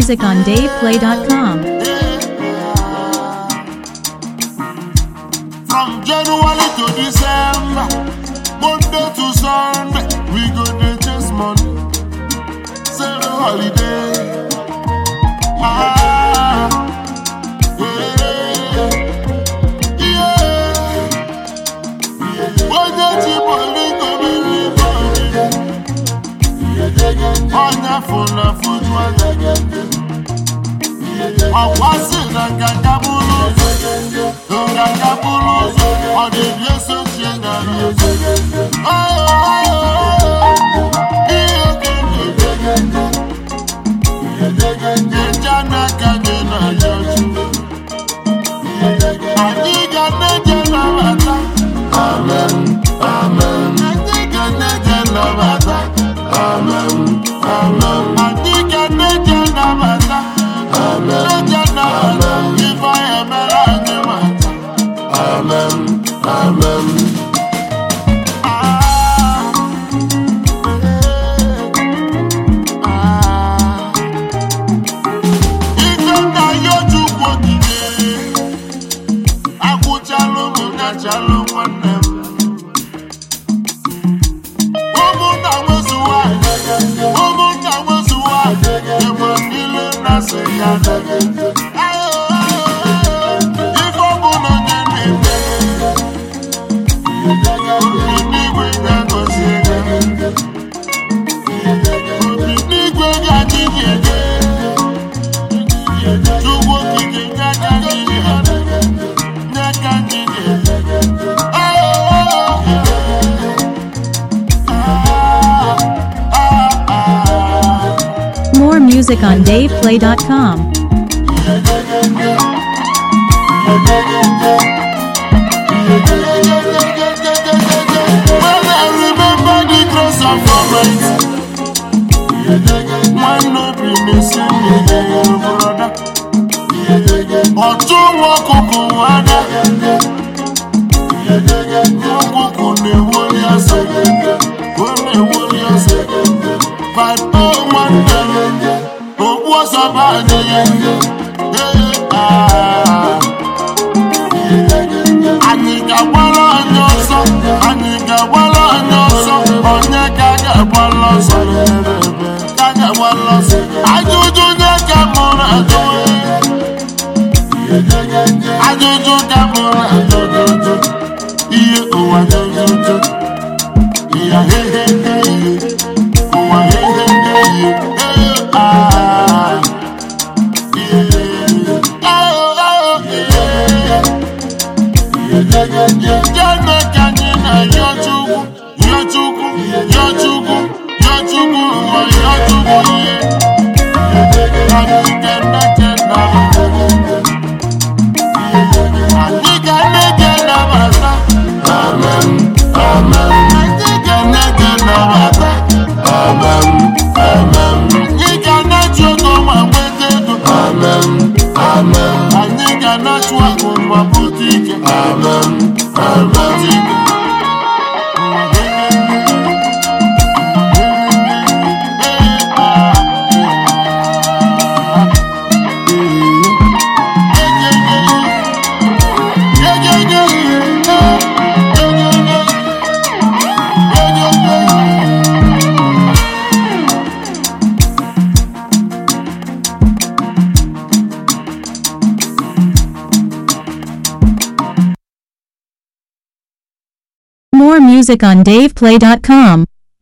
music on DavePlay.com. From January to December, Monday to Sunday, we go to chase money. Say the holiday. More music on DavePlay.com. When I remember the cross of Almighty, one no be missing me, brother. Otu wakuku wada, wakuku ne woliase, wole woliase. But oh one day, oh was a bad day. More music on DavePlay.com.